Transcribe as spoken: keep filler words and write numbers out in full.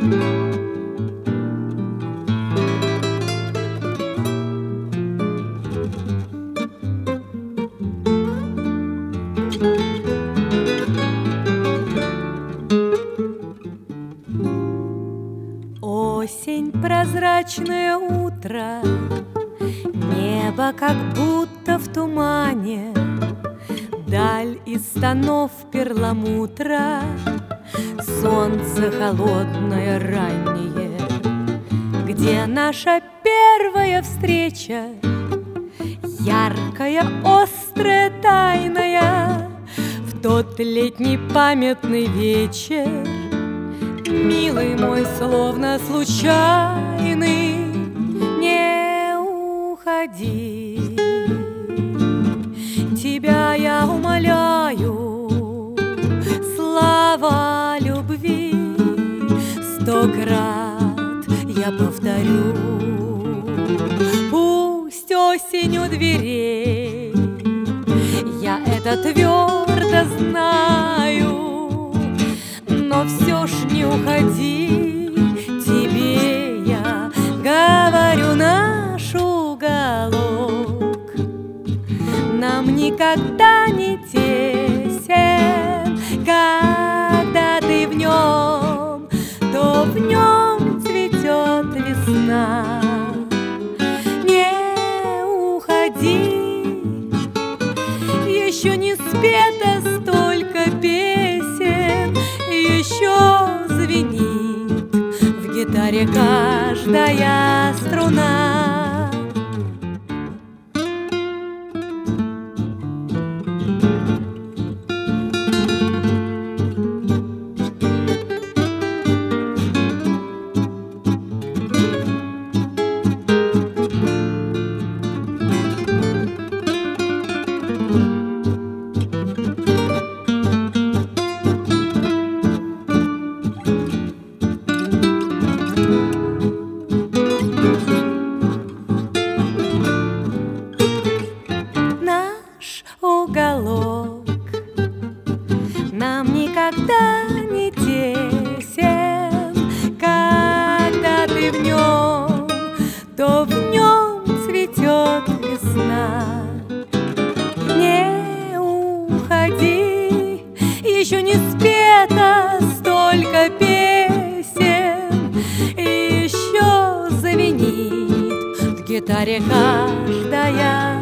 Осень, прозрачное утро, небо как будто в тумане, даль из станов перламутра, солнце холодное раннее. Где наша первая встреча, яркая, острая, тайная, в тот летний памятный вечер, милый мой, словно случайный, не уходи. Тебя я умоляю, слова любви сто крат я повторю. Пусть осень у дверей, я это твердо знаю, но все ж не уходи, тебе я говорю, наш уголок нам никогда не тесен. Когда ты в нем, то в нем цветет весна. Не уходи, еще не спето столько песен, еще звенит в гитаре каждая струна. Уголок нам никогда не тесен. Когда ты в нем, то в нем цветет весна. Не уходи, еще не спето столько песен, еще звенит в гитаре каждая